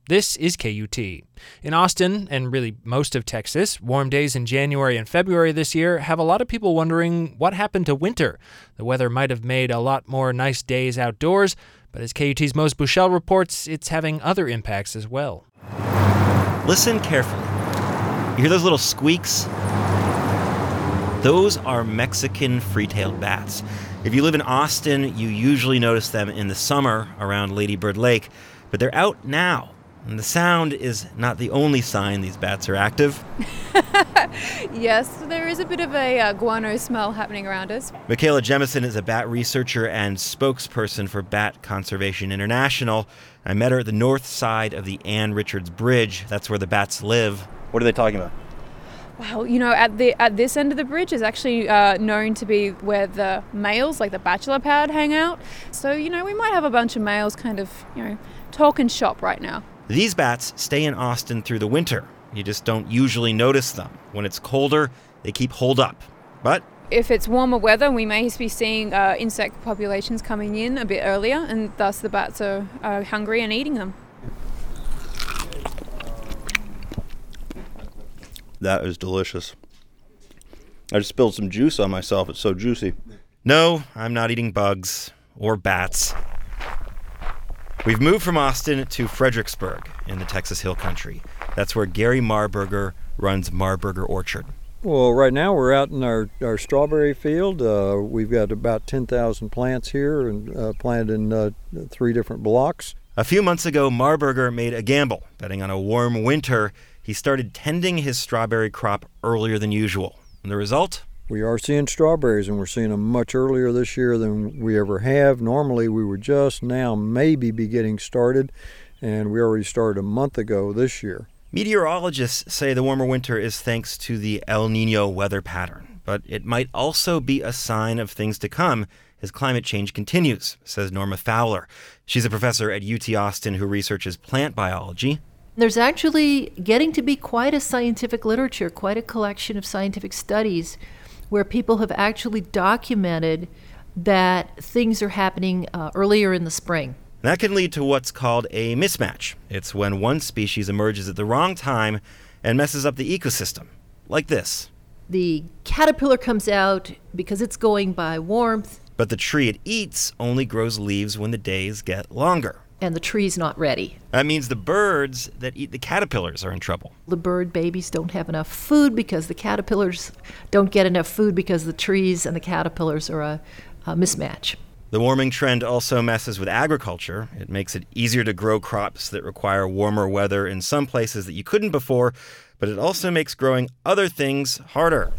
This is KUT. In Austin, and really most of Texas, warm days in January and February this year have a lot of people wondering what happened to winter. The weather might have made a lot more nice days outdoors, but as KUT's Mose Buchel reports, it's having other impacts as well. Listen carefully. You hear those little squeaks? Those are Mexican free-tailed bats. If you live in Austin, you usually notice them in the summer around Lady Bird Lake, but they're out now. And the sound is not the only sign these bats are active. Yes, there is a bit of a guano smell happening around us. Michaela Jemison is a bat researcher and spokesperson for Bat Conservation International. I met her at the north side of the Ann Richards Bridge. That's where the bats live. What are they talking about? Well, at this end of the bridge is actually known to be where the males, like the bachelor pad, hang out. So, we might have a bunch of males kind of, talk and shop right now. These bats stay in Austin through the winter. You just don't usually notice them. When it's colder, they keep holed up. But if it's warmer weather, we may be seeing insect populations coming in a bit earlier, and thus the bats are hungry and eating them. That is delicious. I just spilled some juice on myself. It's so juicy. no, I'm not eating bugs or bats. We've moved from Austin to Fredericksburg in the Texas Hill Country. That's where Gary Marburger runs Marburger Orchard. Well, right now we're out in our strawberry field. We've got about 10,000 plants here and planted in 3 different blocks. A few months ago, Marburger made a gamble. Betting on a warm winter, he started tending his strawberry crop earlier than usual. And the result? We are seeing strawberries, and we're seeing them much earlier this year than we ever have. Normally, we would just now maybe be getting started, and we already started a month ago this year. Meteorologists say the warmer winter is thanks to the El Nino weather pattern, but it might also be a sign of things to come as climate change continues, says Norma Fowler. She's a professor at UT Austin who researches plant biology. There's actually getting to be quite a scientific literature, quite a collection of scientific studies where people have actually documented that things are happening earlier in the spring. That can lead to what's called a mismatch. It's when one species emerges at the wrong time and messes up the ecosystem, like this. The caterpillar comes out because it's going by warmth. But the tree it eats only grows leaves when the days get longer. And the tree's not ready. That means the birds that eat the caterpillars are in trouble. The bird babies don't have enough food because the caterpillars don't get enough food because the trees and the caterpillars are a mismatch. The warming trend also messes with agriculture. It makes it easier to grow crops that require warmer weather in some places that you couldn't before, but it also makes growing other things harder.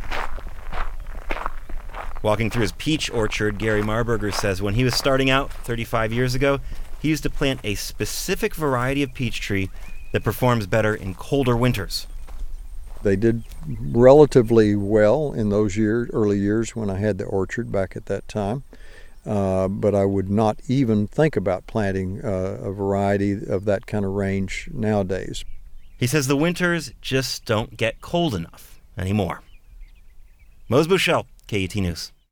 Walking through his peach orchard, Gary Marburger says when he was starting out 35 years ago, he used to plant a specific variety of peach tree that performs better in colder winters. They did relatively well in those early years when I had the orchard back at that time. But I would not even think about planting a variety of that kind of range nowadays. He says the winters just don't get cold enough anymore. Mose Buchel, KUT News.